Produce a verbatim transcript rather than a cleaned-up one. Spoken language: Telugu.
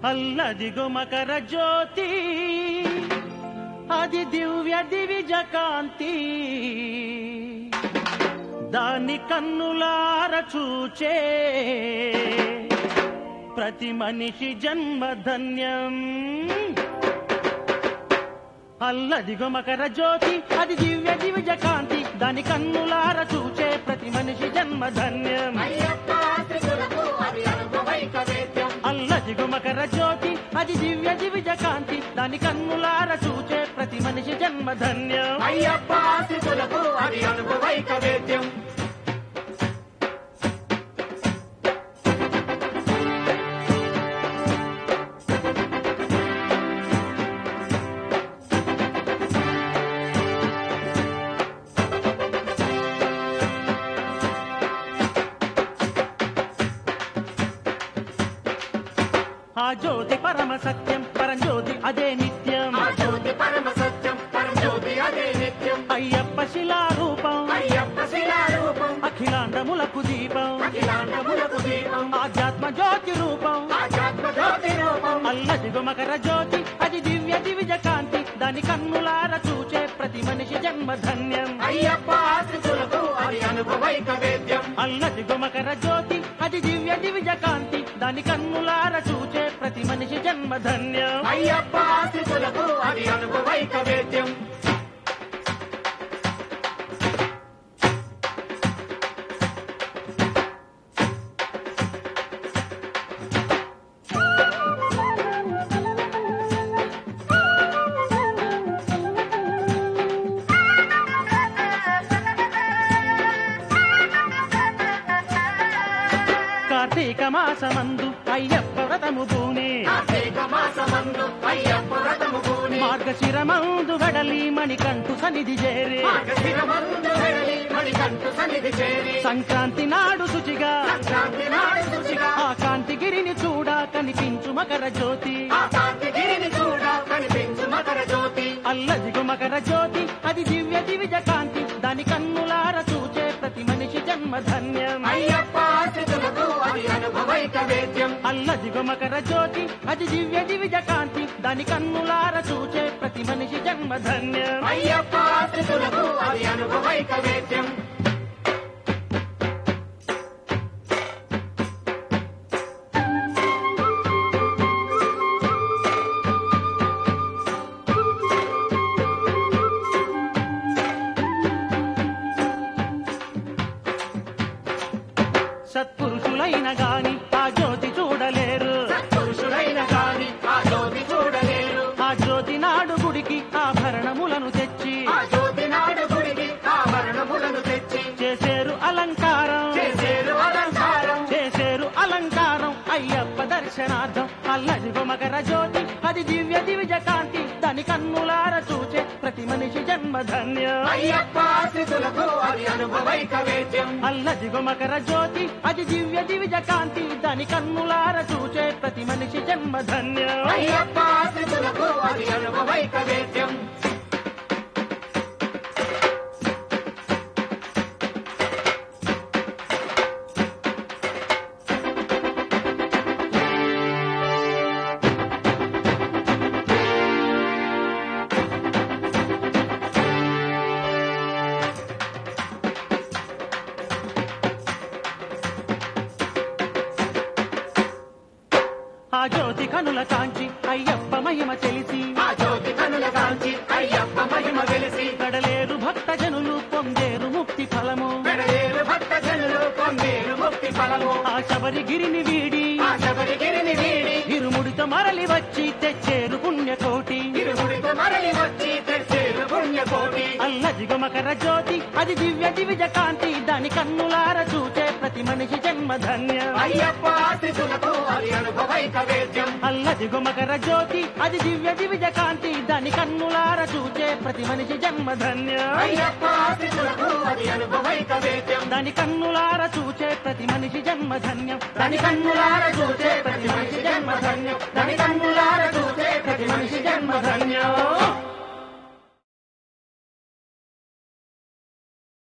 అల్లదిగో మకర జ్యోతి అది దివ్య దివిజ కాంతి దాని కన్నులార చూచే ప్రతి మనిషి జన్మ ధన్యం. అల్లదిగో మకర జ్యోతి అది దివ్య దివిజ కాంతి దాని కన్నులార చూచే ప్రతి మనిషి జన్మ ధన్యం. అల్లదిగో మకర జ్యోతి అది దివ్య దివిజ కాంతి దాని కన్నులార చూచే ప్రతి మనిషి జన్మ ధన్యం. అయ్యప్ప ఆశీస్సులకు అది అనుభవైక వేద్యం. ఆ జ్యోతి పరమ సత్యం పరంజ్యోతి అదే నిత్యం. ఆ జ్యోతి పరమ సత్యం పరంజ్యోతి అదే నిత్యం. అయ్యప్ప శిలారూపం అయ్యప్ప శిలారూపం అఖిలాండములకు దీపం అఖిలాండములకు దీపం. ఆధ్యాత్మ జ్యోతి రూపం ఆధ్యాత్మ జ్యోతి రూపం. అల్లదిగో మకర జ్యోతి అది దివ్య దివిజ కాంతి దాని కన్నులార చూచే ప్రతి మనిషి జన్మ ధన్యం. అయ్యప్ప ఆశీస్సులకు అది అనుభవైక వేద్యం. అల్లదిగో మకర జ్యోతి అది దివ్య దివిజ కాంతి దాని కన్నులార చూచే ప్రతి మనిషి జన్మ ధన్యం. అయ్యప్ప ఆశీస్సులకు అది అనుభవైక వేద్యం. కార్తీక మాసమందు అయ్యప్ప వ్రతము పూనే కార్తీక మాసమందు అయ్యప్ప వ్రతము పూని మార్గశిరమందు గడలి మణికంఠు సన్నిధి చేరే మార్గశిరమందు వెడలి మణికంఠు సన్నిధి చేరి సంక్రాంతి నాడు శుచిగా సంక్రాంతి నాడు శుచిగా ఆ కాంతిగిరిని చూడ కనిపించు మకర జ్యోతి. ఆ కాంతిగిరిని చూడ కనిపించు మకర జ్యోతి. అల్లదిగో మకర జ్యోతి అది దివ్య దివిజ కాంతి దాని కన్నులార చూచే ప్రతి మనిషి జన్మ ధన్యం. అయ్యప్ప ఆశీస్సులకు అది అనుభవైక వేద్యం. అల్లదిగో మకర జ్యోతి అది దివ్య దివిజ కాంతి దాని కన్నులార చూచే ప్రతి మనిషి జన్మ ధన్యం. అయ్యప్ప ఆశీస్సులకు అది అనుభవైక వేద్యం. సత్పురుషులైన గాని ఆ జ్యోతి చూడలేరు పురుషుడైన కాని ఆ జ్యోతి చూడలేరు. ఆ జ్యోతి నాడు గుడికి ఆభరణములను తెచ్చి ఆ జ్యోతి నాడు గుడికి ఆభరణములను తెచ్చి చేసేరు అలంకారం చేసేరు అలంకారం. చేసేరు అలంకారం అయ్యప్ప దర్శనార్థం. అల్లదిగో మకర జ్యోతి అది దివ్య దివిజ కాంతి దాని కన్నులార చూచే ప్రతి మనిషి జన్మ ధన్యం. అయ్యప్ప ఆశీస్సులకు అది అనుభవైక వేద్యం. అల్లదిగో మకర జ్యోతి అది దివ్య దివిజ కాంతి దాని కన్నులార చూచే ప్రతి మనిషి జన్మ ధన్యం. అయ్యప్ప ఆశీస్సులకు అది అనుభవైక వేద్యం. ఆ జ్యోతి కనుల కాంచి అయ్యప్ప మహిమ తెలిసి ఆ జ్యోతి కనుల కాంచి అయ్యప్ప మహిమ వెలిసి గడలేరు భక్త జనులు పొందేరు ముక్తి ఫలము. పెడలేరు భక్త జనులు పొందేరు ముక్తి ఫలము. ఆ శబరిగిరిని వీడి ఆ శబరిగిరిని వీడి ఇరుముడితో మరలి వచ్చి తెచ్చేరు పుణ్యకోటి. ఇరుముడితో మరలి వచ్చి తెచ్చేరు పుణ్యకోటి. అల్లదిగో మకర జ్యోతి అది దివ్య దివిజ కాంతి దాని కన్నులార చూచే ప్రతి మనిషి జన్మ ధన్యం. అయ్యప్ప ఆశీస్సులకు అది అనుభవైక వేద్యం. అల్లదిగో మకర జ్యోతి అది దివ్య దివిజ కాంతి దాని కన్నులార చూచే ప్రతి మనిషి జన్మ ధన్యం. అయ్యప్ప ఆశీస్సులకు అది అనుభవైక వేద్యం. దాని కన్నులార చూచే ప్రతి మనిషి జన్మ ధన్యం. దాని కన్నులార చూచే ప్రతి మనిషి జన్మ ధన్యం. దాని కన్నులార చూచే ప్రతి మనిషి జన్మ ధన్యం.